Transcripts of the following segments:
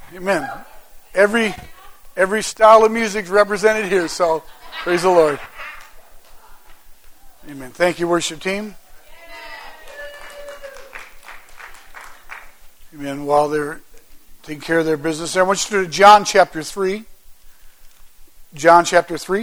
Amen. Every style of music is represented here, so praise the Lord. Amen. Thank you, worship team. Amen. While they're taking care of their business there, I want you to go to John chapter 3. John chapter 3.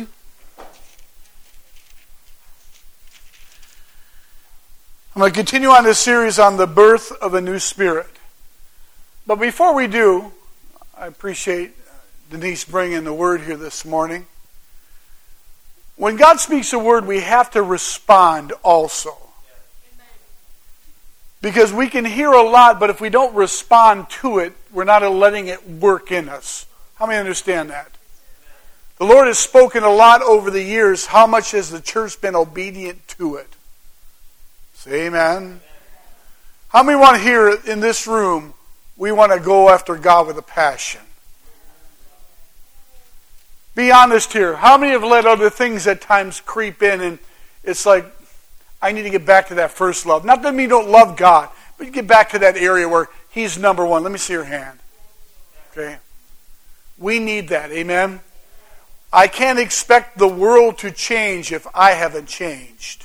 I'm going to continue on this series on the birth of a new spirit. But before we do, I appreciate Denise bringing the word here this morning. When God speaks a word, we have to respond also. Because we can hear a lot, but if we don't respond to it, we're not letting it work in us. How many understand that? The Lord has spoken a lot over the years. How much has the church been obedient to it? Say amen. How many want to hear in this room, we want to go after God with a passion? Be honest here. How many have let other things at times creep in and it's like, I need to get back to that first love. Not that you don't love God, but you get back to that area where He's number one. Let me see your hand. Okay? We need that. Amen? I can't expect the world to change if I haven't changed.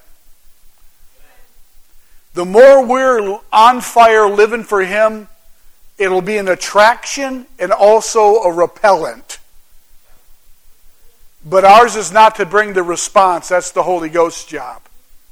The more we're on fire living for Him, it'll be an attraction and also a repellent. But ours is not to bring the response. That's the Holy Ghost's job.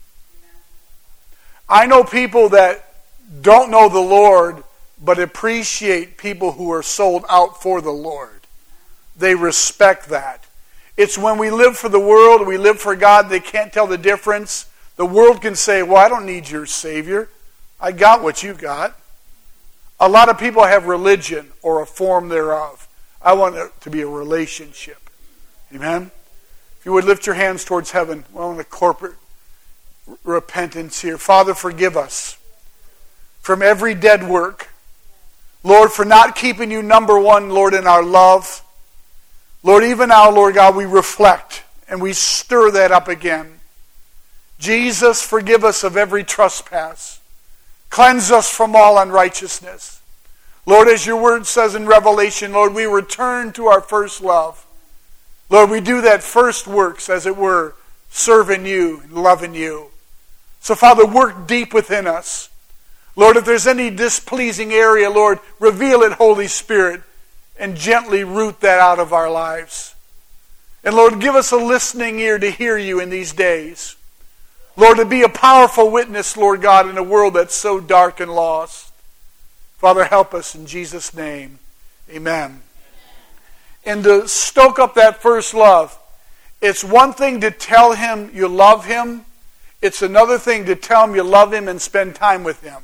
I know people that don't know the Lord, but appreciate people who are sold out for the Lord. They respect that. It's when we live for the world, we live for God, they can't tell the difference. The world can say, well, I don't need your Savior. I got what you got. A lot of people have religion or a form thereof. I want it to be a relationship. Amen? If you would lift your hands towards heaven, I want a corporate repentance here. Father, forgive us from every dead work. Lord, for not keeping you number one, Lord, in our love. Lord, even now, Lord God, we reflect and we stir that up again. Jesus, forgive us of every trespass. Cleanse us from all unrighteousness. Lord, as your word says in Revelation, Lord, we return to our first love. Lord, we do that first works, as it were, serving you and loving you. So, Father, work deep within us. Lord, if there's any displeasing area, Lord, reveal it, Holy Spirit, and gently root that out of our lives. And, Lord, give us a listening ear to hear you in these days. Lord, to be a powerful witness, Lord God, in a world that's so dark and lost. Father, help us in Jesus' name. Amen. And to stoke up that first love, it's one thing to tell Him you love Him. It's another thing to tell Him you love Him and spend time with Him.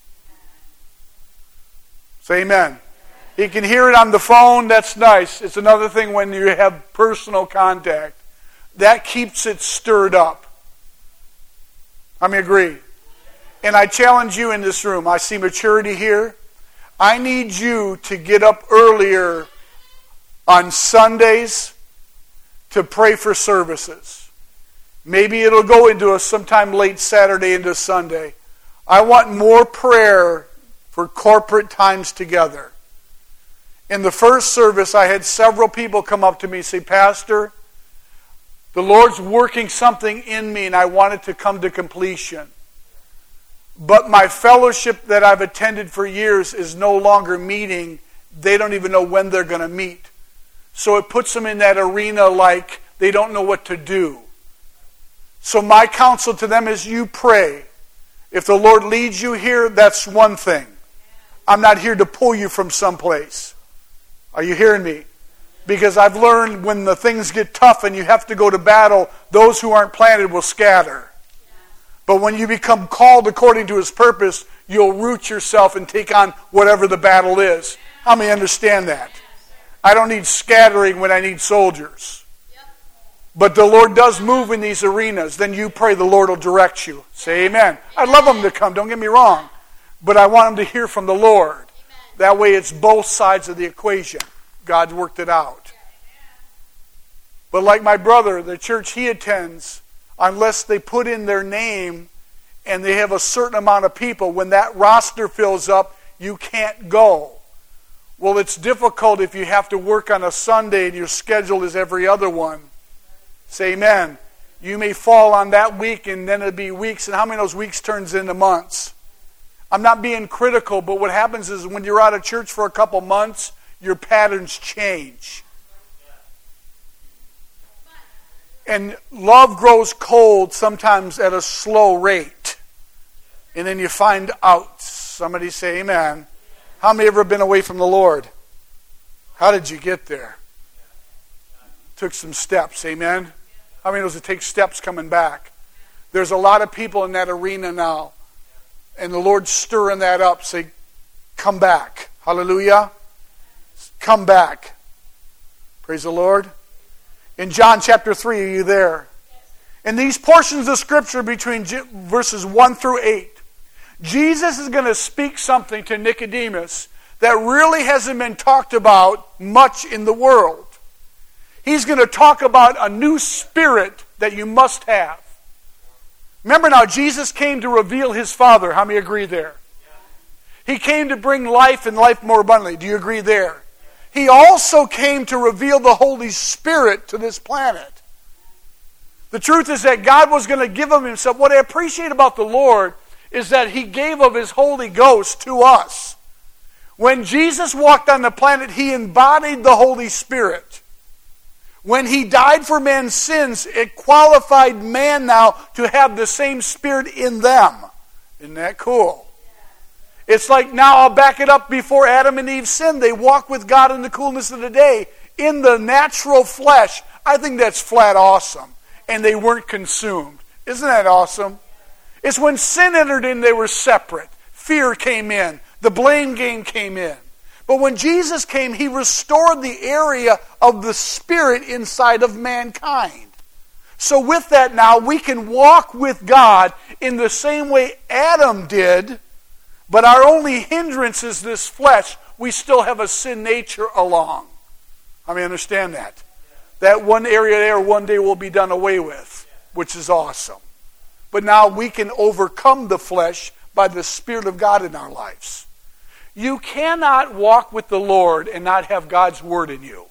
Say amen. He can hear it on the phone, that's nice. It's another thing when you have personal contact. That keeps it stirred up. How many agree? And I challenge you in this room. I see maturity here. I need you to get up earlier on Sundays to pray for services. Maybe it'll go into sometime late Saturday into Sunday. I want more prayer for corporate times together. In the first service, I had several people come up to me and say, Pastor, the Lord's working something in me and I want it to come to completion. But my fellowship that I've attended for years is no longer meeting. They don't even know when they're going to meet. So it puts them in that arena like they don't know what to do. So my counsel to them is you pray. If the Lord leads you here, that's one thing. I'm not here to pull you from someplace. Are you hearing me? Because I've learned when the things get tough and you have to go to battle, those who aren't planted will scatter. But when you become called according to His purpose, you'll root yourself and take on whatever the battle is. How many understand that? I don't need scattering when I need soldiers. But the Lord does move in these arenas. Then you pray the Lord will direct you. Say amen. I'd love them to come, don't get me wrong. But I want them to hear from the Lord. That way it's both sides of the equation. God's worked it out. But like my brother, the church he attends, unless they put in their name and they have a certain amount of people, when that roster fills up, you can't go. Well, it's difficult if you have to work on a Sunday and your schedule is every other one. Say amen. You may fall on that week and then it'll be weeks. And how many of those weeks turns into months? I'm not being critical, but what happens is when you're out of church for a couple months, your patterns change. And love grows cold sometimes at a slow rate. And then you find out. Somebody say amen. How many ever been away from the Lord? How did you get there? Took some steps, amen? How many knows it takes steps coming back? There's a lot of people in that arena now. And the Lord's stirring that up. Say, come back. Hallelujah. Come back. Praise the Lord. In John chapter 3, are you there? In these portions of Scripture between verses 1 through 8, Jesus is going to speak something to Nicodemus that really hasn't been talked about much in the world. He's going to talk about a new spirit that you must have. Remember now, Jesus came to reveal His Father. How many agree there? He came to bring life and life more abundantly. Do you agree there? He also came to reveal the Holy Spirit to this planet. The truth is that God was going to give Him Himself. What I appreciate about the Lord is that He gave of His Holy Ghost to us. When Jesus walked on the planet, He embodied the Holy Spirit. When He died for man's sins, it qualified man now to have the same Spirit in them. Isn't that cool? It's like now, I'll back it up, before Adam and Eve sinned, they walked with God in the coolness of the day in the natural flesh. I think that's flat awesome. And they weren't consumed. Isn't that awesome? It's when sin entered in, they were separate. Fear came in. The blame game came in. But when Jesus came, He restored the area of the Spirit inside of mankind. So with that now, we can walk with God in the same way Adam did, but our only hindrance is this flesh. We still have a sin nature along. How many understand that? That one area there one day will be done away with, which is awesome. But now we can overcome the flesh by the Spirit of God in our lives. You cannot walk with the Lord and not have God's Word in you.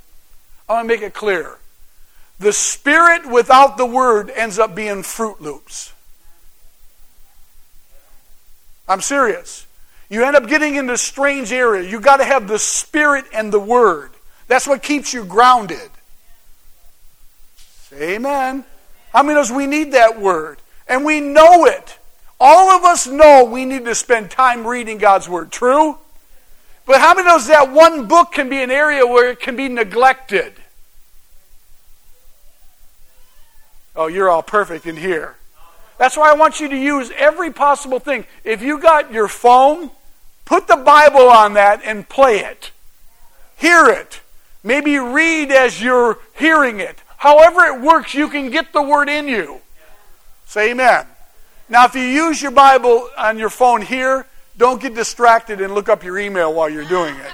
I want to make it clear. The Spirit without the Word ends up being Fruit Loops. I'm serious. You end up getting into a strange area. You've got to have the Spirit and the Word. That's what keeps you grounded. Say amen. How many knows we need that Word? And we know it. All of us know we need to spend time reading God's Word. True? But how many knows that one book can be an area where it can be neglected? Oh, you're all perfect in here. That's why I want you to use every possible thing. If you got your phone, put the Bible on that and play it. Hear it. Maybe read as you're hearing it. However it works, you can get the Word in you. Say amen. Now, if you use your Bible on your phone here, don't get distracted and look up your email while you're doing it.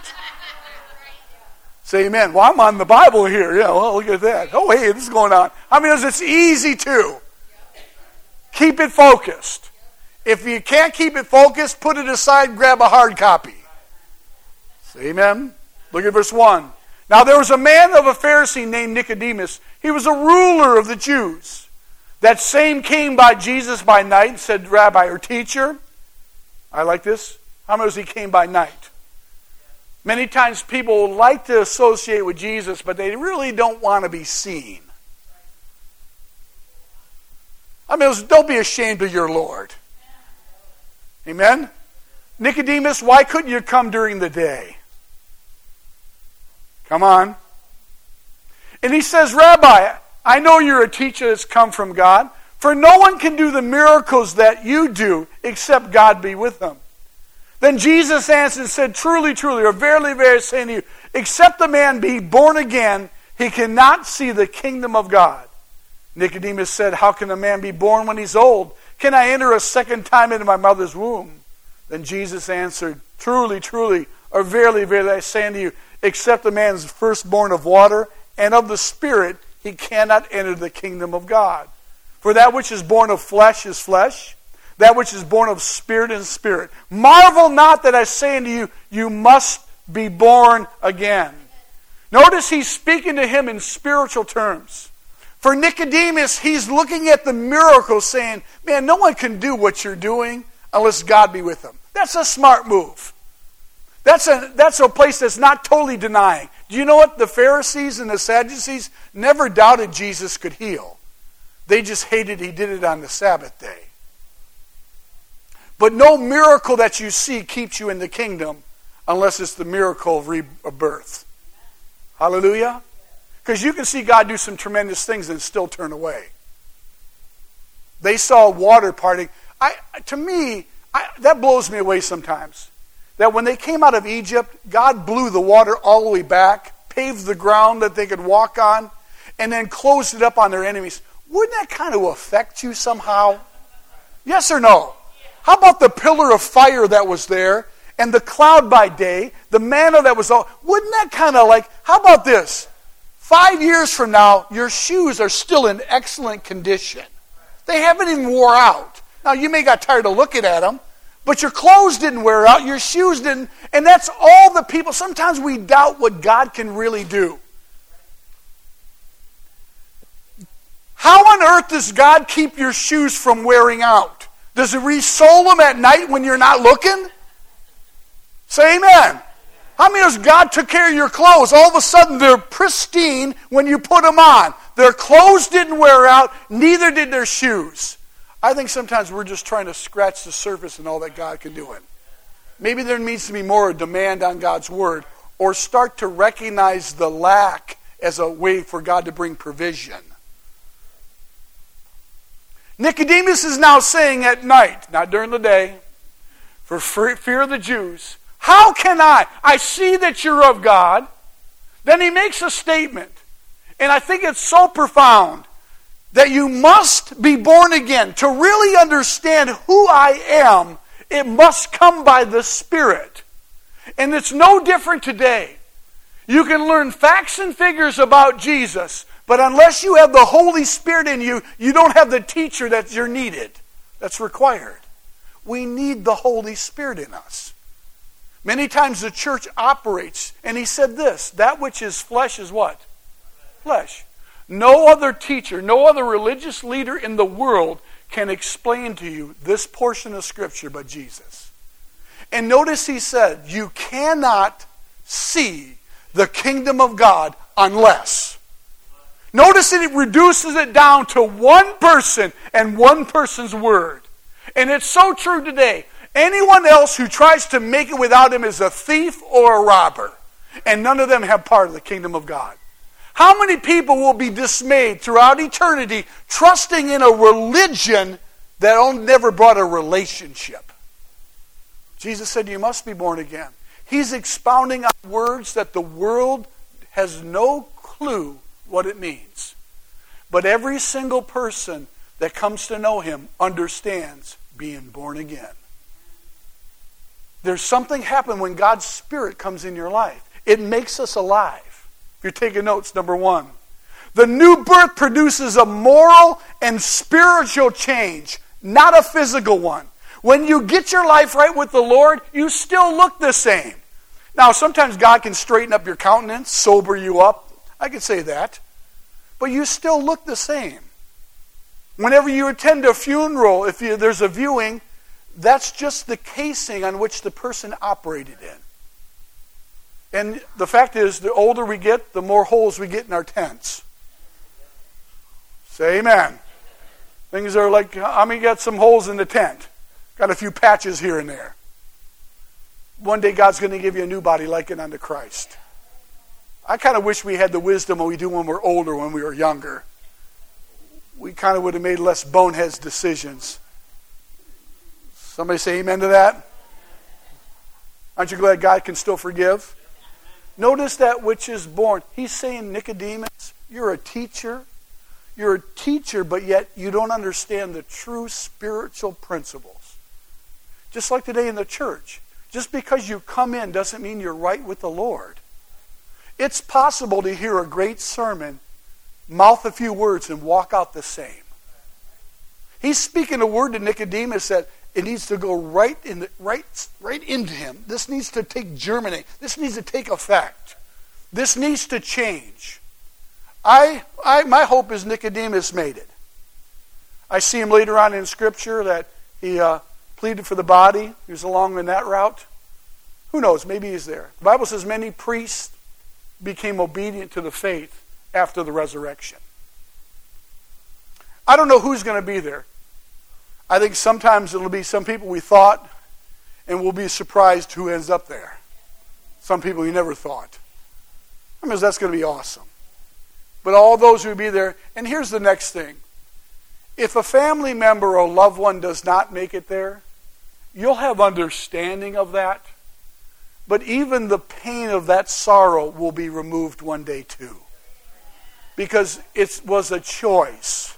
Say amen. Well, I'm on the Bible here. Yeah, well, look at that. Oh, hey, this is going on. How many knows it's easy to? Keep it focused. If you can't keep it focused, put it aside, grab a hard copy. Say amen. Look at verse 1. Now there was a man of a Pharisee named Nicodemus. He was a ruler of the Jews. That same came by Jesus by night and said, Rabbi or teacher. I like this. How many knows he came by night? Many times people like to associate with Jesus, but they really don't want to be seen. I mean, don't be ashamed of your Lord. Amen? Nicodemus, why couldn't you come during the day? Come on. And he says, Rabbi, I know you're a teacher that's come from God, for no one can do the miracles that you do except God be with them. Then Jesus answered and said, Truly, truly, or verily, verily, saying to you, except a man be born again, he cannot see the kingdom of God. Nicodemus said, How can a man be born when he's old? Can I enter a second time into my mother's womb? Then Jesus answered, Truly, truly, or verily, verily, I say unto you, except a man is first born of water and of the Spirit, he cannot enter the kingdom of God. For that which is born of flesh is flesh, that which is born of spirit is spirit. Marvel not that I say unto you, you must be born again. Notice he's speaking to him in spiritual terms. For Nicodemus, he's looking at the miracle saying, man, no one can do what you're doing unless God be with them. That's a smart move. That's a place that's not totally denying. Do you know what? The Pharisees and the Sadducees never doubted Jesus could heal. They just hated he did it on the Sabbath day. But no miracle that you see keeps you in the kingdom unless it's the miracle of rebirth. Hallelujah? Because you can see God do some tremendous things and still turn away. They saw water parting. That blows me away sometimes. That when they came out of Egypt, God blew the water all the way back, paved the ground that they could walk on, and then closed it up on their enemies. Wouldn't that kind of affect you somehow? Yes or no? How about the pillar of fire that was there, and the cloud by day, the manna that was all... Wouldn't that kind of like... How about this? 5 years from now, your shoes are still in excellent condition. They haven't even wore out. Now, you may got tired of looking at them, but your clothes didn't wear out, your shoes didn't, and that's all the people. Sometimes we doubt what God can really do. How on earth does God keep your shoes from wearing out? Does He re-sole them at night when you're not looking? Say amen. How many knows God took care of your clothes? All of a sudden they're pristine when you put them on. Their clothes didn't wear out, neither did their shoes. I think sometimes we're just trying to scratch the surface and all that God can do it. Maybe there needs to be more demand on God's word, or start to recognize the lack as a way for God to bring provision. Nicodemus is now saying at night, not during the day, for fear of the Jews, how can I see that you're of God? Then he makes a statement, and I think it's so profound, that you must be born again. To really understand who I am, it must come by the Spirit. And it's no different today. You can learn facts and figures about Jesus, but unless you have the Holy Spirit in you, you don't have the teacher that you're needed, that's required. We need the Holy Spirit in us. Many times the church operates, and he said this, that which is flesh is what? Flesh. No other teacher, no other religious leader in the world can explain to you this portion of Scripture but Jesus. And notice he said, you cannot see the kingdom of God unless. Notice that it reduces it down to one person and one person's word. And it's so true today. Anyone else who tries to make it without him is a thief or a robber. And none of them have part of the kingdom of God. How many people will be dismayed throughout eternity trusting in a religion that never brought a relationship? Jesus said you must be born again. He's expounding on words that the world has no clue what it means. But every single person that comes to know Him understands being born again. There's something happen when God's Spirit comes in your life. It makes us alive. If you're taking notes, number one. The new birth produces a moral and spiritual change, not a physical one. When you get your life right with the Lord, you still look the same. Now, sometimes God can straighten up your countenance, sober you up. I can say that. But you still look the same. Whenever you attend a funeral, if there's a viewing, that's just the casing on which the person operated in. And the fact is, the older we get, the more holes we get in our tents. Say amen. Things are like, I mean, got some holes in the tent. Got a few patches here and there. One day God's going to give you a new body like it unto Christ. I kind of wish we had the wisdom we do when we're older, when we were younger. We kind of would have made less boneheads decisions. Somebody say amen to that? Aren't you glad God can still forgive? Notice that which is born. He's saying, Nicodemus, you're a teacher. You're a teacher, but yet you don't understand the true spiritual principles. Just like today in the church. Just because you come in doesn't mean you're right with the Lord. It's possible to hear a great sermon, mouth a few words, and walk out the same. He's speaking a word to Nicodemus that It needs to go right into him. This needs to germinate. This needs to take effect. This needs to change. My hope is Nicodemus made it. I see him later on in Scripture that he pleaded for the body. He was along in that route. Who knows? Maybe he's there. The Bible says many priests became obedient to the faith after the resurrection. I don't know who's going to be there. I think sometimes it'll be some people we thought, and we'll be surprised who ends up there. Some people we never thought. I mean, that's going to be awesome. But all those who will be there, and here's the next thing. If a family member or loved one does not make it there, you'll have understanding of that. But even the pain of that sorrow will be removed one day too. Because it was a choice.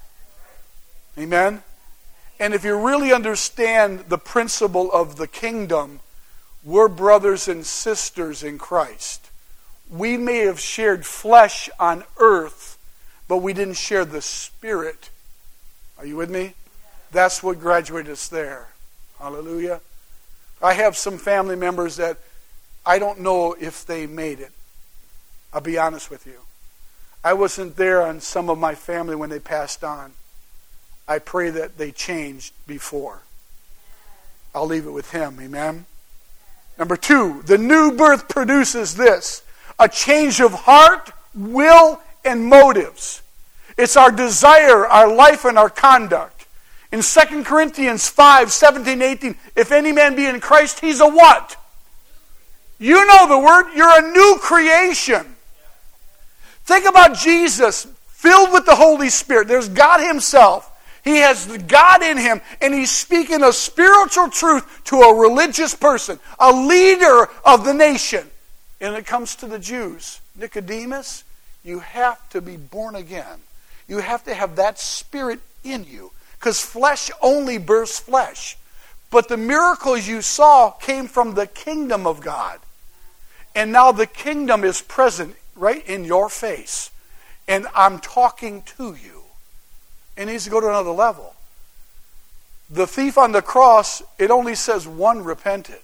Amen? And if you really understand the principle of the kingdom, we're brothers and sisters in Christ. We may have shared flesh on earth, but we didn't share the Spirit. Are you with me? That's what graduated us there. Hallelujah. I have some family members that I don't know if they made it. I'll be honest with you. I wasn't there on some of my family when they passed on. I pray that they changed before. I'll leave it with him. Amen? Number 2, the new birth produces this. A change of heart, will, and motives. It's our desire, our life, and our conduct. In 2 Corinthians 5, 17, 18, if any man be in Christ, he's a what? You know the word. You're a new creation. Think about Jesus, filled with the Holy Spirit. There's God himself. He has the God in him, and he's speaking a spiritual truth to a religious person, a leader of the nation. And it comes to the Jews. Nicodemus, you have to be born again. You have to have that Spirit in you. Because flesh only births flesh. But the miracles you saw came from the kingdom of God. And now the kingdom is present right in your face. And I'm talking to you. It needs to go to another level. The thief on the cross, it only says one repented.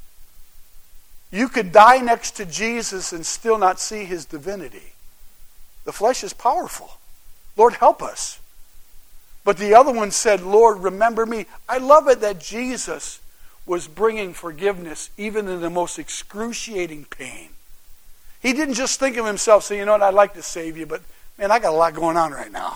You could die next to Jesus and still not see his divinity. The flesh is powerful. Lord, help us. But the other one said, Lord, remember me. I love it that Jesus was bringing forgiveness even in the most excruciating pain. He didn't just think of himself, say, you know what, I'd like to save you, but man, I got a lot going on right now.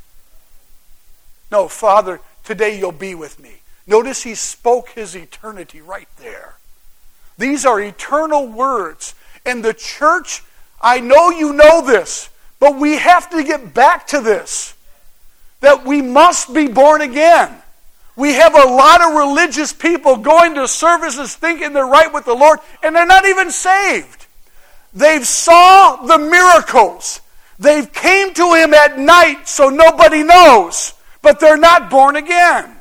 No, Father, today you'll be with me. Notice he spoke his eternity right there. These are eternal words. And the church, I know you know this, but we have to get back to this. That we must be born again. We have a lot of religious people going to services thinking they're right with the Lord, and they're not even saved. They've saw the miracles. They've came to him at night so nobody knows, but they're not born again.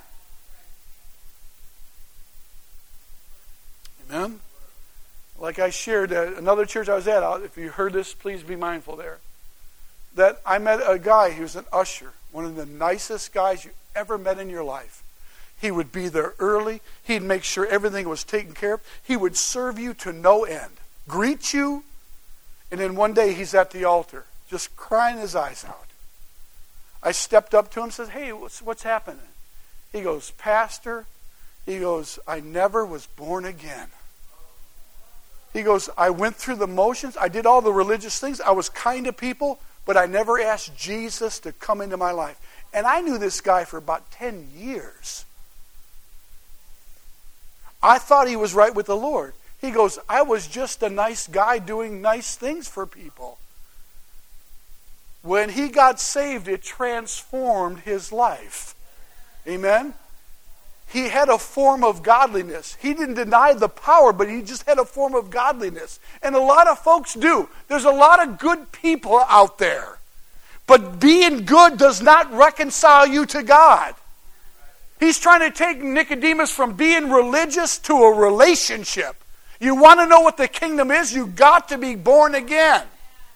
Amen? Like I shared at another church I was at, if you heard this, please be mindful there. That I met a guy, he was an usher, one of the nicest guys you ever met in your life. He would be there early. He'd make sure everything was taken care of. He would serve you to no end. Greet you. And then one day he's at the altar, just crying his eyes out. I stepped up to him and said, hey, what's happening? He goes, Pastor, he goes, I never was born again. He goes, I went through the motions. I did all the religious things. I was kind to people, but I never asked Jesus to come into my life. And I knew this guy for about 10 years. I thought he was right with the Lord. He goes, I was just a nice guy doing nice things for people. When he got saved, it transformed his life. Amen? He had a form of godliness. He didn't deny the power, but he just had a form of godliness. And a lot of folks do. There's a lot of good people out there. But being good does not reconcile you to God. He's trying to take Nicodemus from being religious to a relationship. You want to know what the kingdom is? You got to be born again.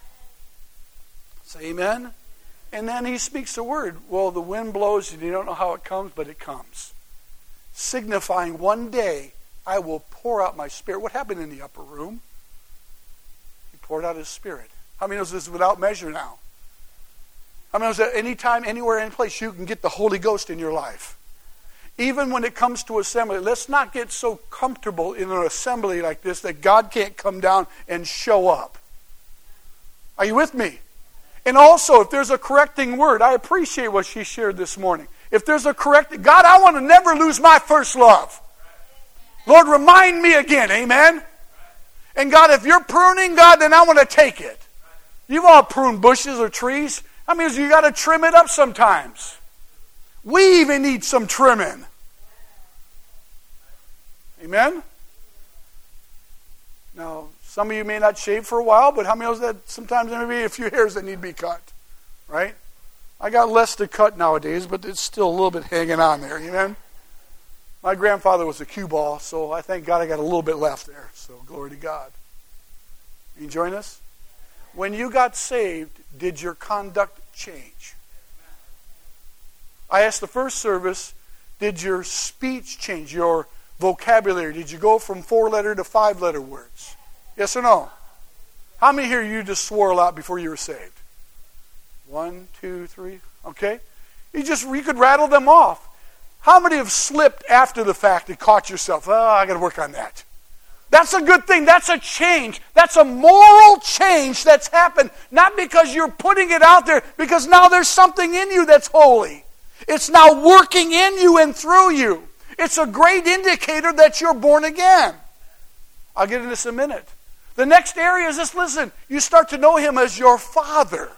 Say amen. And then he speaks the word. Well, the wind blows and you don't know how it comes, but it comes. signifying one day I will pour out my Spirit. What happened in the upper room? He poured out His Spirit. How many knows this is without measure now? How many knows that anytime, anywhere, any place you can get the Holy Ghost in your life? Even when it comes to assembly, let's not get so comfortable in an assembly like this that God can't come down and show up. Are you with me? And also, if there's a correcting word, I appreciate what she shared this morning. If there's a correcting, God, I want to never lose my first love. Lord, remind me again, amen? And God, if you're pruning, God, then I want to take it. You've all pruned bushes or trees. That means you got to trim it up sometimes. We even need some trimming. Amen? Now, some of you may not shave for a while, but how many knows that sometimes there may be a few hairs that need to be cut? Right? I got less to cut nowadays, but it's still a little bit hanging on there. Amen? My grandfather was a cue ball, so I thank God I got a little bit left there. So glory to God. Are you enjoying this? When you got saved, did your conduct change? I asked the first service, did your speech change, your vocabulary? Did you go from 4-letter to 5-letter words? Yes or no? How many here you just swore a lot before you were saved? 1, 2, 3. Okay? You could rattle them off. How many have slipped after the fact and caught yourself? Oh, I got to work on that. That's a good thing. That's a change. That's a moral change that's happened. Not because you're putting it out there, because now there's something in you that's holy. It's now working in you and through you. It's a great indicator that you're born again. I'll get into this in a minute. The next area is this, listen, you start to know Him as your Father.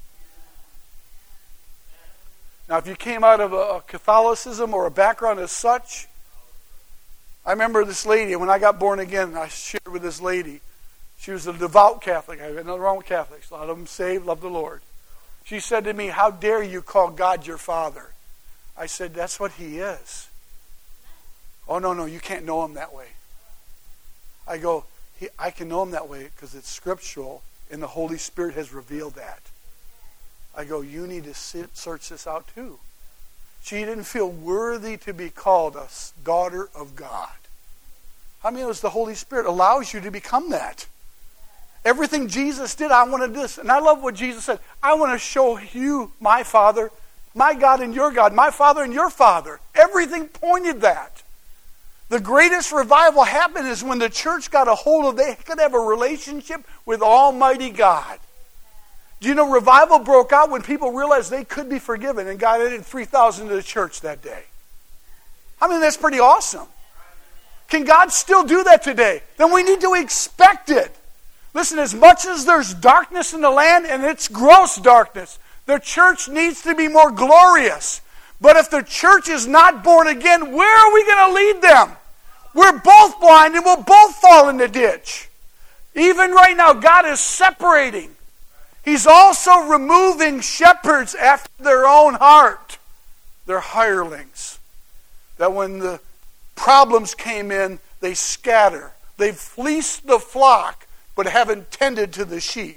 Now, if you came out of a Catholicism or a background as such, I remember this lady, when I got born again, I shared with this lady. She was a devout Catholic. I have nothing wrong with Catholics. A lot of them saved, love the Lord. She said to me, how dare you call God your Father? I said, that's what He is. Oh, no, you can't know Him that way. I go, I can know Him that way because it's scriptural and the Holy Spirit has revealed that. I go, you need to search this out too. She didn't feel worthy to be called a daughter of God. How many knows the Holy Spirit allows you to become that? Everything Jesus did, I want to do this. And I love what Jesus said. I want to show you my Father, my God and your God, my Father and your Father. Everything pointed that. The greatest revival happened is when the church got a hold of, they could have a relationship with Almighty God. Do you know revival broke out when people realized they could be forgiven, and God added 3,000 to the church that day? I mean, that's pretty awesome. Can God still do that today? Then we need to expect it. Listen, as much as there's darkness in the land, and it's gross darkness, the church needs to be more glorious. But if the church is not born again, where are we going to lead them? We're both blind and we'll both fall in the ditch. Even right now, God is separating. He's also removing shepherds after their own heart. They're hirelings. That when the problems came in, they scatter. They've fleeced the flock, but haven't tended to the sheep.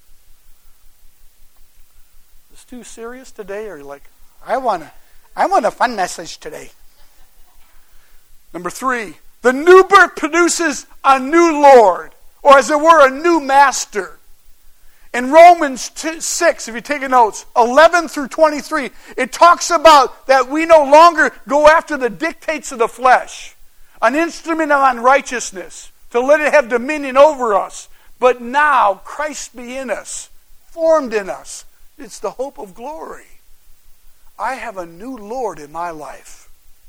Is this too serious today? Or are you like, I want a fun message today. Number 3, the new birth produces a new Lord, or as it were, a new master. In Romans 6, if you take notes, 11 through 23, it talks about that we no longer go after the dictates of the flesh, an instrument of unrighteousness, to let it have dominion over us. But now, Christ be in us, formed in us. It's the hope of glory. I have a new Lord in my life.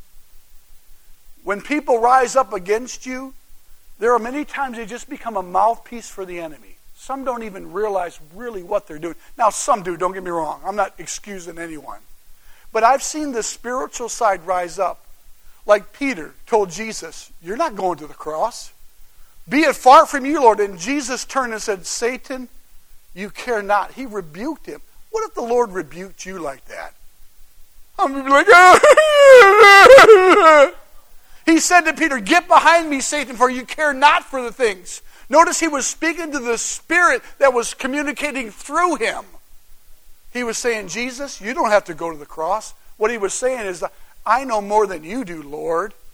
When people rise up against you, there are many times they just become a mouthpiece for the enemy. Some don't even realize really what they're doing. Now, some do, don't get me wrong. I'm not excusing anyone. But I've seen the spiritual side rise up. Like Peter told Jesus, you're not going to the cross. Be it far from you, Lord. And Jesus turned and said, Satan, you care not. He rebuked him. What if the Lord rebuked you like that? I'm going to be like, ah. He said to Peter, get behind me, Satan, for you care not for the things. Notice he was speaking to the Spirit that was communicating through him. He was saying, Jesus, you don't have to go to the cross. What he was saying is, I know more than you do, Lord.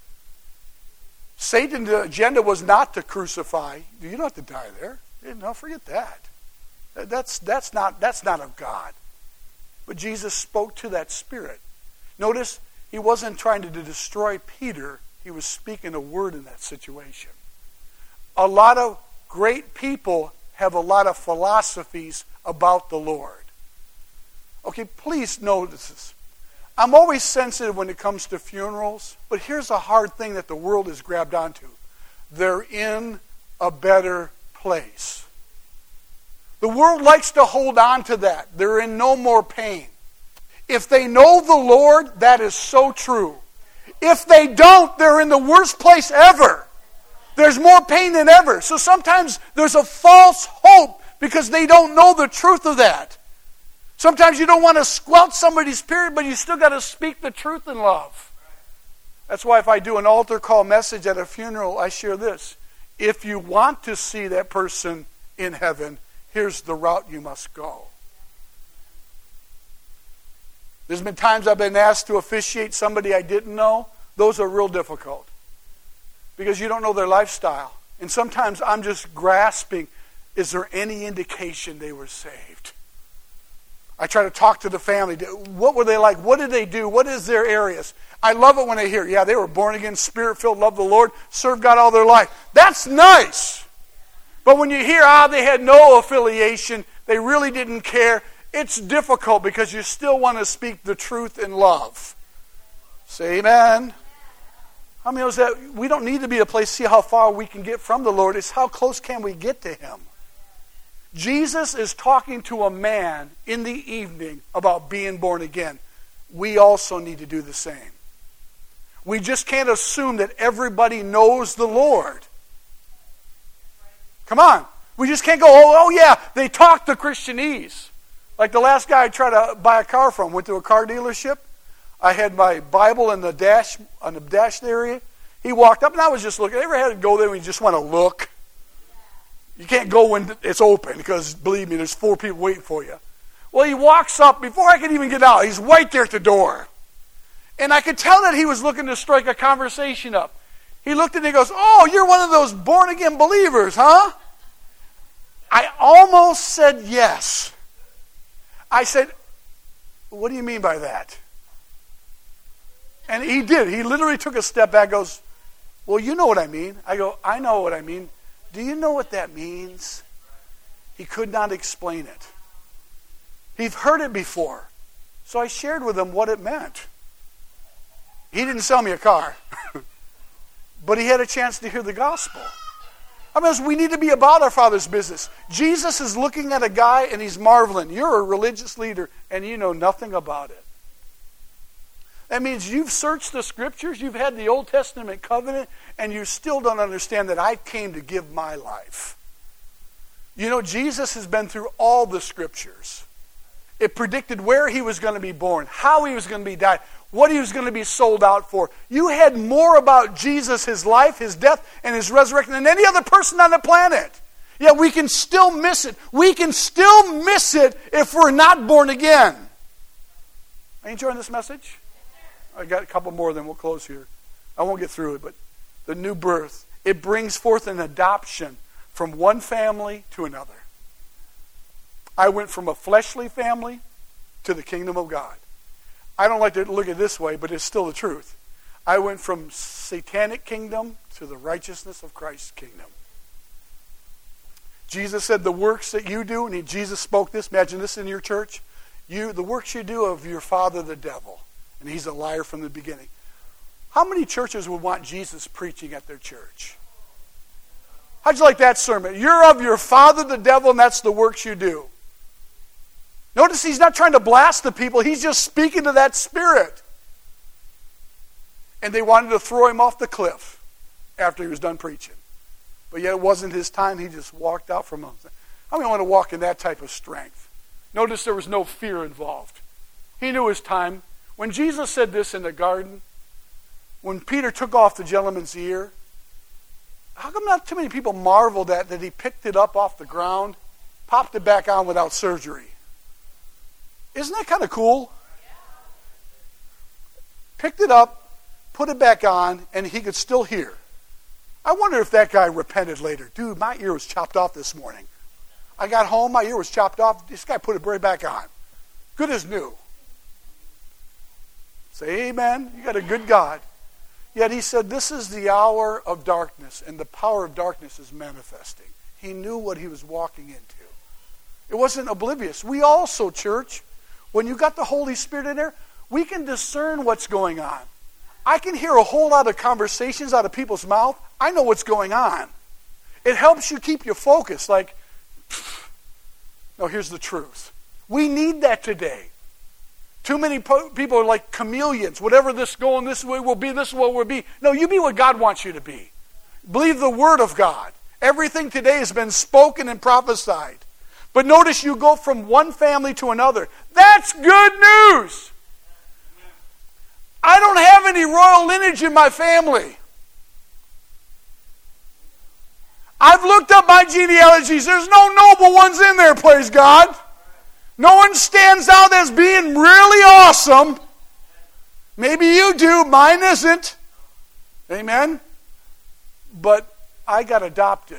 Satan's agenda was not to crucify. You don't have to die there. No, forget that. That's not of God. But Jesus spoke to that spirit. Notice, he wasn't trying to destroy Peter. He was speaking a word in that situation. A lot of great people have a lot of philosophies about the Lord. Okay, please notice this. I'm always sensitive when it comes to funerals, but here's a hard thing that the world has grabbed onto. They're in a better place. The world likes to hold on to that. They're in no more pain. If they know the Lord, that is so true. If they don't, they're in the worst place ever. There's more pain than ever. So sometimes there's a false hope because they don't know the truth of that. Sometimes you don't want to squelch somebody's spirit, but you still got to speak the truth in love. That's why if I do an altar call message at a funeral, I share this. If you want to see that person in heaven, here's the route you must go. There's been times I've been asked to officiate somebody I didn't know. Those are real difficult because you don't know their lifestyle. And sometimes I'm just grasping, is there any indication they were saved? I try to talk to the family. What were they like? What did they do? What is their areas? I love it when I hear, yeah, they were born again, spirit-filled, loved the Lord, served God all their life. That's nice. But when you hear, they had no affiliation, they really didn't care, it's difficult because you still want to speak the truth in love. Say amen. How many knows that we don't need to be a place to see how far we can get from the Lord. It's how close can we get to Him. Jesus is talking to a man in the evening about being born again. We also need to do the same. We just can't assume that everybody knows the Lord. Come on. We just can't go, oh yeah, they talk the Christianese. Like the last guy I tried to buy a car from, went to a car dealership. I had my Bible in the dash, on the dash area. He walked up and I was just looking. Ever had to go there when you just want to look? You can't go when it's open because, believe me, there's 4 people waiting for you. Well, he walks up. Before I could even get out, he's right there at the door. And I could tell that he was looking to strike a conversation up. He looked at me and he goes, oh, you're one of those born-again believers, huh? I almost said yes. I said, what do you mean by that? And he did. He literally took a step back and goes, well, you know what I mean. I go, I know what I mean. Do you know what that means? He could not explain it. He'd heard it before. So I shared with him what it meant. He didn't sell me a car. But he had a chance to hear the gospel. I mean, we need to be about our Father's business. Jesus is looking at a guy and he's marveling. You're a religious leader and you know nothing about it. That means you've searched the Scriptures, you've had the Old Testament covenant, and you still don't understand that I came to give my life. You know, Jesus has been through all the Scriptures. It predicted where He was going to be born, how He was going to be died, what He was going to be sold out for. You had more about Jesus, His life, His death, and His resurrection than any other person on the planet. Yet we can still miss it. We can still miss it if we're not born again. Are you enjoying this message? I got a couple more, then we'll close here. I won't get through it, but the new birth, it brings forth an adoption from one family to another. I went from a fleshly family to the kingdom of God. I don't like to look at it this way, but it's still the truth. I went from satanic kingdom to the righteousness of Christ's kingdom. Jesus said the works that you do, and Jesus spoke this, imagine this in your church, the works you do of your father the devil. And he's a liar from the beginning. How many churches would want Jesus preaching at their church? How'd you like that sermon? You're of your father the devil, and that's the works you do. Notice he's not trying to blast the people. He's just speaking to that spirit. And they wanted to throw him off the cliff after he was done preaching. But yet it wasn't his time. He just walked out from them. How many want to walk in that type of strength? Notice there was no fear involved. He knew his time. When Jesus said this in the garden, when Peter took off the gentleman's ear, how come not too many people marveled at that he picked it up off the ground, popped it back on without surgery? Isn't that kind of cool? Picked it up, put it back on, and he could still hear. I wonder if that guy repented later. Dude, my ear was chopped off this morning. I got home, my ear was chopped off. This guy put it right back on. Good as new. Say amen. You got a good God. Yet he said, this is the hour of darkness, and the power of darkness is manifesting. He knew what he was walking into. It wasn't oblivious. We also, church, when you got the Holy Spirit in there, we can discern what's going on. I can hear a whole lot of conversations out of people's mouth. I know what's going on. It helps you keep your focus. Like, no, here's the truth. We need that today. Too many people are like chameleons. Whatever this going this way will be, this will be. No, you be what God wants you to be. Believe the Word of God. Everything today has been spoken and prophesied. But notice you go from one family to another. That's good news. I don't have any royal lineage in my family. I've looked up my genealogies. There's no noble ones in there, praise God. No one stands out as being really awesome. Maybe you do. Mine isn't. Amen? But I got adopted.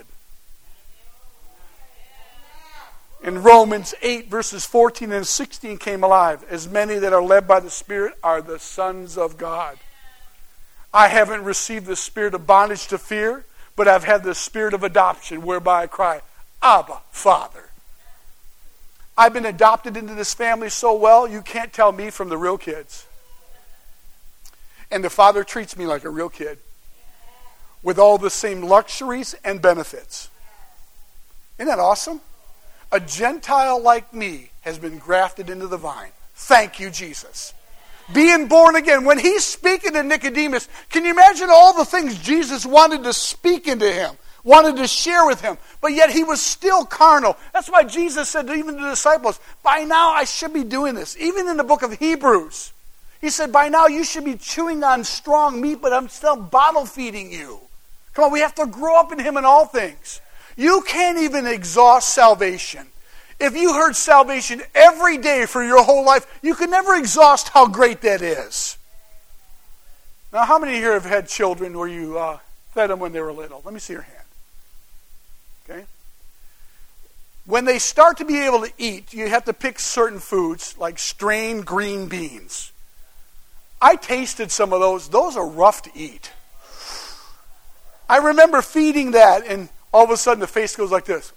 In Romans 8, verses 14 and 16 came alive. As many that are led by the Spirit are the sons of God. I haven't received the spirit of bondage to fear, but I've had the spirit of adoption, whereby I cry, Abba, Father. I've been adopted into this family so well, you can't tell me from the real kids. And the Father treats me like a real kid, with all the same luxuries and benefits. Isn't that awesome? A Gentile like me has been grafted into the vine. Thank you, Jesus. Being born again. When he's speaking to Nicodemus, can you imagine all the things Jesus wanted to speak into him, wanted to share with him, but yet he was still carnal. That's why Jesus said to even the disciples, by now I should be doing this. Even in the book of Hebrews, he said, by now you should be chewing on strong meat, but I'm still bottle feeding you. Come on, we have to grow up in him in all things. You can't even exhaust salvation. If you heard salvation every day for your whole life, you could never exhaust how great that is. Now, how many here have had children where you fed them when they were little? Let me see your hand. Okay? When they start to be able to eat, you have to pick certain foods, like strained green beans. I tasted some of those. Those are rough to eat. I remember feeding that, and all of a sudden the face goes like this.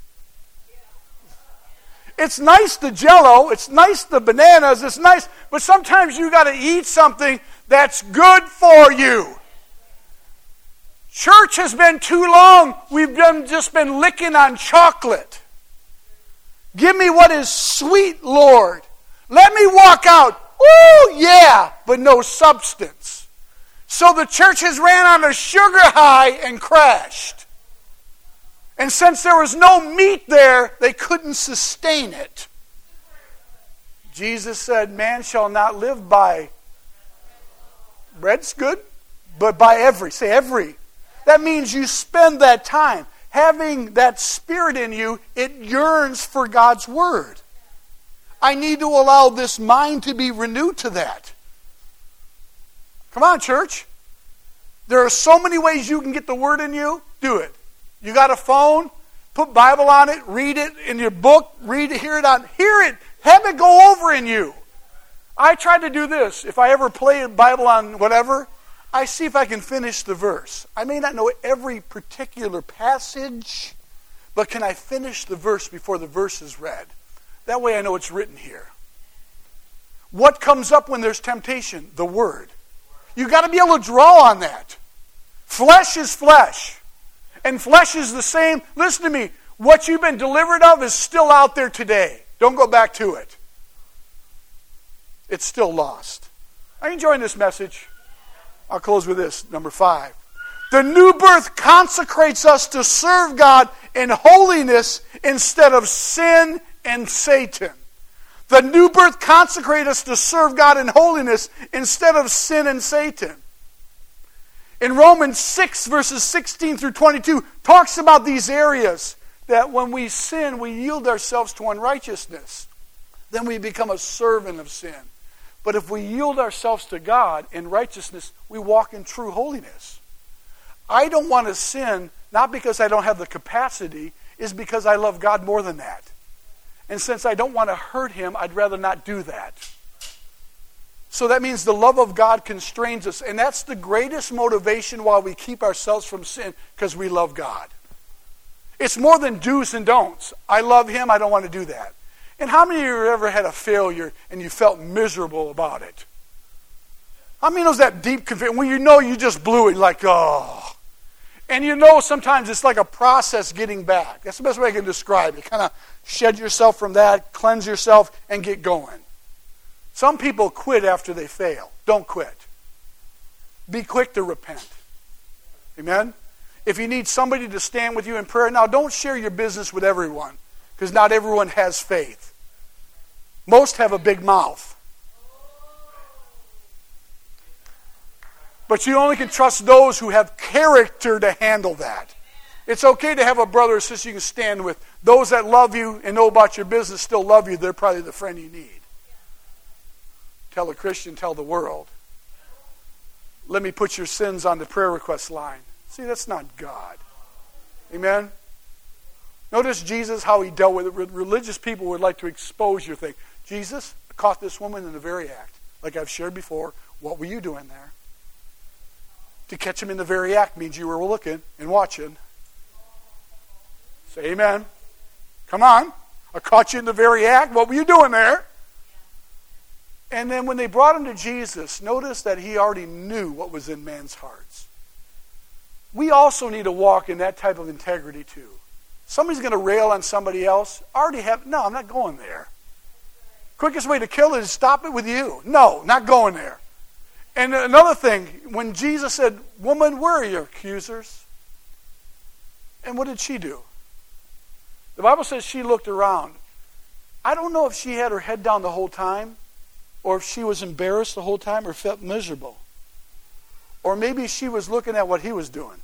It's nice the Jell-O, it's nice the bananas, it's nice, but sometimes you got to eat something that's good for you. Church has been too long. We've just been licking on chocolate. Give me what is sweet, Lord. Let me walk out. Ooh, yeah, but no substance. So the church has ran on a sugar high and crashed. And since there was no meat there, they couldn't sustain it. Jesus said, man shall not live by bread's good, but by every. Say every. That means you spend that time. Having that spirit in you, it yearns for God's word. I need to allow this mind to be renewed to that. Come on, church. There are so many ways you can get the word in you. Do it. You got a phone? Put Bible on it. Read it in your book. Read it. Hear it. Have it go over in you. I try to do this. If I ever play a Bible on whatever, I see if I can finish the verse. I may not know every particular passage, but can I finish the verse before the verse is read? That way I know it's written here. What comes up when there's temptation? The Word. You've got to be able to draw on that. Flesh is flesh. And flesh is the same. Listen to me. What you've been delivered of is still out there today. Don't go back to it. It's still lost. Are you enjoying this message? I'll close with this, number 5. The new birth consecrates us to serve God in holiness instead of sin and Satan. The new birth consecrates us to serve God in holiness instead of sin and Satan. In Romans 6, verses 16 through 22, talks about these areas that when we sin, we yield ourselves to unrighteousness. Then we become a servant of sin. But if we yield ourselves to God in righteousness, we walk in true holiness. I don't want to sin, not because I don't have the capacity, is because I love God more than that. And since I don't want to hurt him, I'd rather not do that. So that means the love of God constrains us. And that's the greatest motivation why we keep ourselves from sin, because we love God. It's more than do's and don'ts. I love him, I don't want to do that. And how many of you have ever had a failure and you felt miserable about it? How many knows that deep conviction when you know you just blew it, like, oh. And you know sometimes it's like a process getting back. That's the best way I can describe it. Kind of shed yourself from that, cleanse yourself, and get going. Some people quit after they fail. Don't quit. Be quick to repent. Amen? If you need somebody to stand with you in prayer, now don't share your business with everyone, because not everyone has faith. Most have a big mouth. But you only can trust those who have character to handle that. It's okay to have a brother or sister you can stand with. Those that love you and know about your business still love you. They're probably the friend you need. Tell a Christian, tell the world. Let me put your sins on the prayer request line. See, that's not God. Amen? Notice Jesus, how he dealt with it. Religious people would like to expose your thing. Jesus caught this woman in the very act. Like I've shared before, what were you doing there? To catch him in the very act means you were looking and watching. Say amen. Come on. I caught you in the very act. What were you doing there? And then when they brought him to Jesus, notice that he already knew what was in man's hearts. We also need to walk in that type of integrity too. Somebody's going to rail on somebody else. No, I'm not going there. Quickest way to kill it is stop it with you. No, not going there. And another thing, when Jesus said, "Woman, where are your accusers?" And what did she do? The Bible says she looked around. I don't know if she had her head down the whole time, or if she was embarrassed the whole time, or felt miserable. Or maybe she was looking at what he was doing.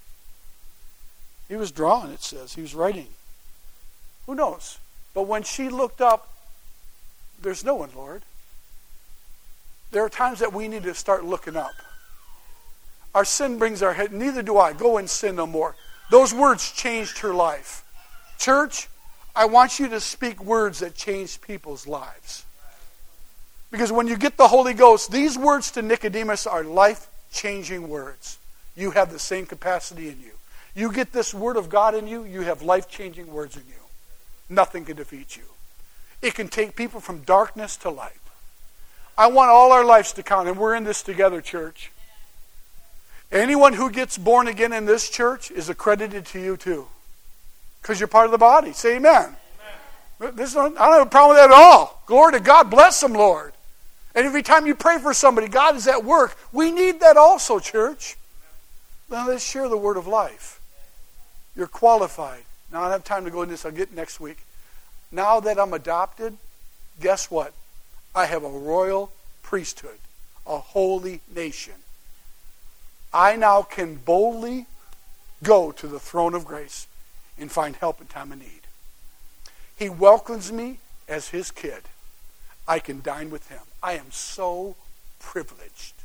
He was drawing, it says. He was writing. Who knows? But when she looked up, there's no one, Lord. There are times that we need to start looking up. Our sin brings our head. Neither do I. Go and sin no more. Those words changed her life. Church, I want you to speak words that change people's lives. Because when you get the Holy Ghost, these words to Nicodemus are life-changing words. You have the same capacity in you. You get this word of God in you, you have life-changing words in you. Nothing can defeat you. It can take people from darkness to light. I want all our lives to count, and we're in this together, church. Anyone who gets born again in this church is accredited to you too. Because you're part of the body. Say amen. I don't have a problem with that at all. Glory to God. Bless them, Lord. And every time you pray for somebody, God is at work. We need that also, church. Now let's share the word of life. You're qualified. Now I don't have time to go into this. I'll get next week. Now that I'm adopted, guess what? I have a royal priesthood, a holy nation. I now can boldly go to the throne of grace and find help in time of need. He welcomes me as his kid. I can dine with him. I am so privileged.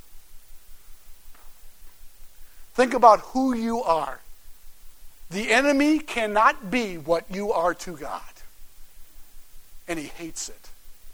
Think about who you are. The enemy cannot be what you are to God. And he hates it.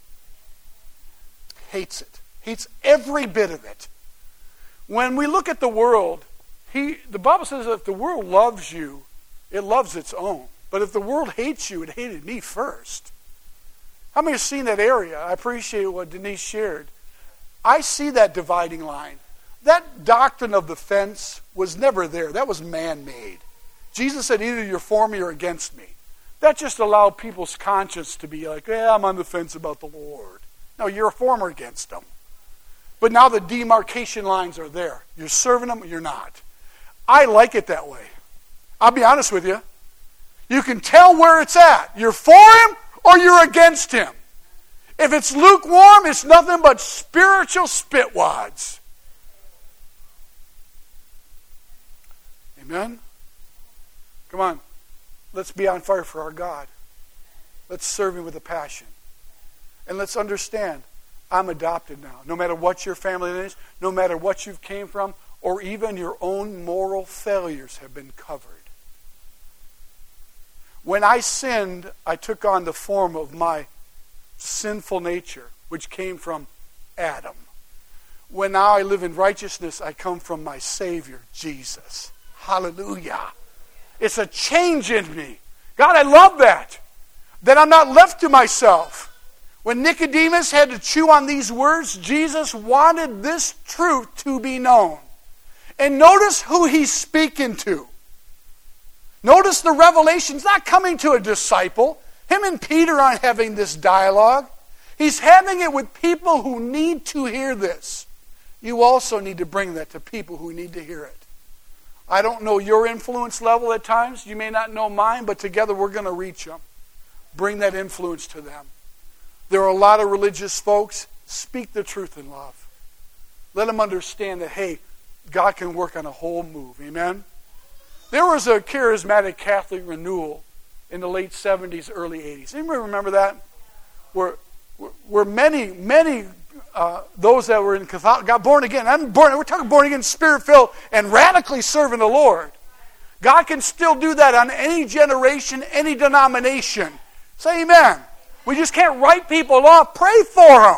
Hates it. Hates every bit of it. When we look at the world, the Bible says that if the world loves you, it loves its own. But if the world hates you, it hated me first. How many have seen that area? I appreciate what Denise shared. I see that dividing line. That doctrine of the fence was never there. That was man-made. Jesus said either you're for me or against me. That just allowed people's conscience to be like, I'm on the fence about the Lord. No, you're for or against them. But now the demarcation lines are there. You're serving them or you're not. I like it that way. I'll be honest with you. You can tell where it's at. You're for him or you're against him. If it's lukewarm, it's nothing but spiritual spitwads. Amen? Come on. Let's be on fire for our God. Let's serve him with a passion. And let's understand, I'm adopted now. No matter what your family is, no matter what you came from, or even your own moral failures have been covered. When I sinned, I took on the form of my sinful nature, which came from Adam. When now I live in righteousness, I come from my Savior, Jesus. Hallelujah. It's a change in me. God, I love that. That I'm not left to myself. When Nicodemus had to chew on these words, Jesus wanted this truth to be known. And notice who he's speaking to. Notice the revelation's not coming to a disciple. Him and Peter aren't having this dialogue. He's having it with people who need to hear this. You also need to bring that to people who need to hear it. I don't know your influence level at times. You may not know mine, but together we're going to reach them. Bring that influence to them. There are a lot of religious folks. Speak the truth in love. Let them understand that, hey, God can work on a whole move. Amen? There was a charismatic Catholic renewal in the late 70s, early 80s. Anybody remember that? Where many those that were in Catholic got born again. We're talking born again, Spirit-filled, and radically serving the Lord. God can still do that on any generation, any denomination. Say amen. We just can't write people off. Pray for them.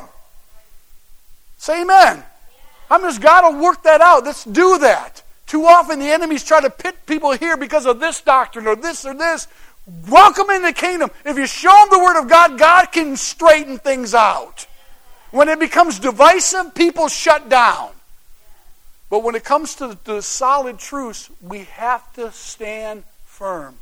Say amen. I'm just God will work that out. Let's do that. Too often the enemies try to pit people here because of this doctrine or this or this. Welcome in the kingdom. If you show them the Word of God, God can straighten things out. When it becomes divisive, people shut down. But when it comes to the solid truths, we have to stand firm.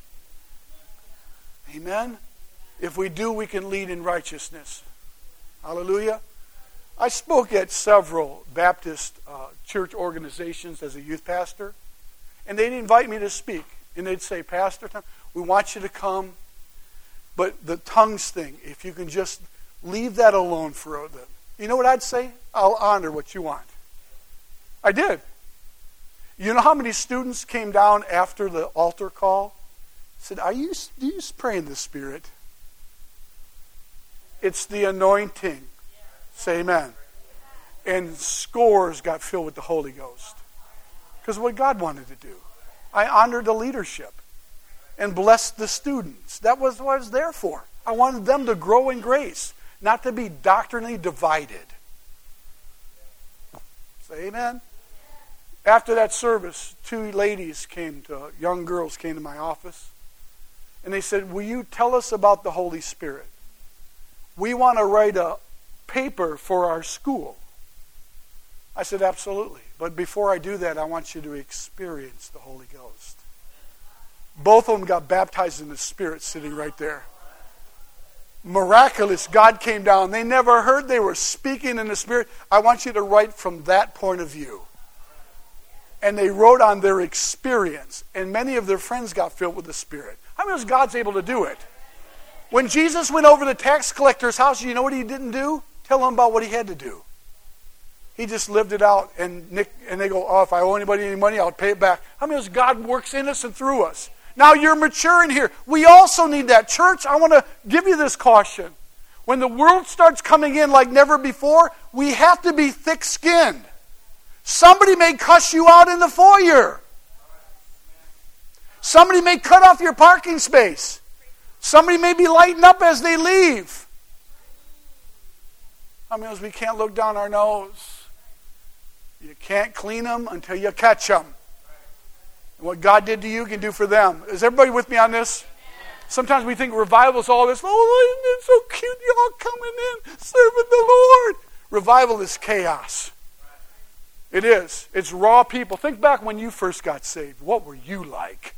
Amen? If we do, we can lead in righteousness. Hallelujah. I spoke at several Baptist church organizations as a youth pastor, and they'd invite me to speak. And they'd say, Pastor, we want you to come, but the tongues thing, if you can just leave that alone for them. You know what I'd say? I'll honor what you want. I did. You know how many students came down after the altar call? Said, do you pray in the Spirit? It's the anointing. Say amen. And scores got filled with the Holy Ghost. Because what God wanted to do. I honored the leadership and blessed the students. That was what I was there for. I wanted them to grow in grace, not to be doctrinally divided. Say amen. After that service, two young girls came to my office, and they said, will you tell us about the Holy Spirit? We want to write a paper for our school. I said, absolutely. But before I do that, I want you to experience the Holy Ghost. Both of them got baptized in the Spirit sitting right there. Miraculous. God came down. They never heard they were speaking in the Spirit. I want you to write from that point of view. And they wrote on their experience. And many of their friends got filled with the Spirit. How many of God's able to do it? When Jesus went over the tax collector's house, you know what he didn't do? Tell him about what he had to do. He just lived it out. And they go, oh, if I owe anybody any money, I'll pay it back. How many of God works in us and through us? Now you're maturing here. We also need that. Church, I want to give you this caution. When the world starts coming in like never before, we have to be thick-skinned. Somebody may cuss you out in the foyer. Somebody may cut off your parking space. Somebody may be lighting up as they leave. How many of us, we can't look down our nose? You can't clean them until you catch them. And what God did to you can do for them. Is everybody with me on this? Sometimes we think revival is all this, oh, it's so cute, y'all coming in, serving the Lord. Revival is chaos. It is. It's raw people. Think back when you first got saved. What were you like?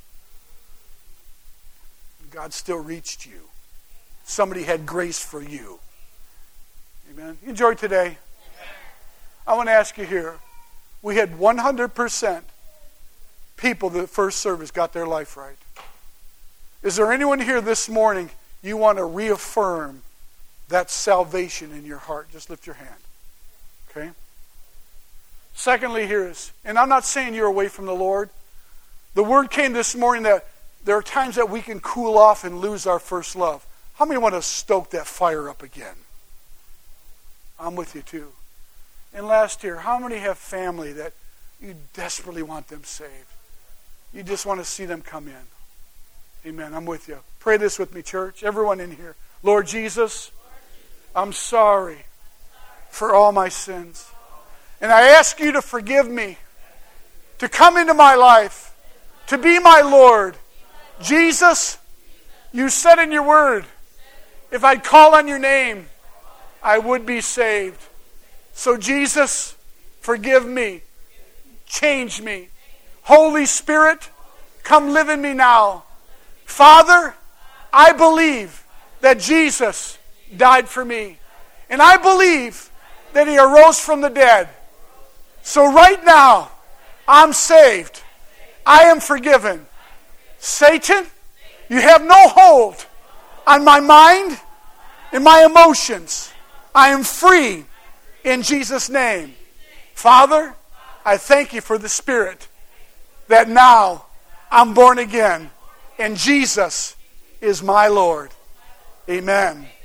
God still reached you. Somebody had grace for you. Amen. You enjoyed today? I want to ask you here. We had 100% people that first service got their life right. Is there anyone here this morning you want to reaffirm that salvation in your heart? Just lift your hand. Okay? Secondly, here is, and I'm not saying you're away from the Lord. The word came this morning that there are times that we can cool off and lose our first love. How many want to stoke that fire up again? I'm with you too. And last here, how many have family that You desperately want them saved. You just want to see them come in. Amen. I'm with you. Pray this with me, church. Everyone in here. Lord Jesus, I'm sorry for all my sins. And I ask you to forgive me, to come into my life, to be my Lord. Jesus, you said in your word, if I'd call on your name, I would be saved. So Jesus, forgive me. Change me. Holy Spirit, come live in me now. Father, I believe that Jesus died for me. And I believe that He arose from the dead. So right now, I'm saved. I am forgiven. Satan, you have no hold on my mind and my emotions. I am free in Jesus' name. Father, I thank you for the Spirit that now I'm born again and Jesus is my Lord. Amen.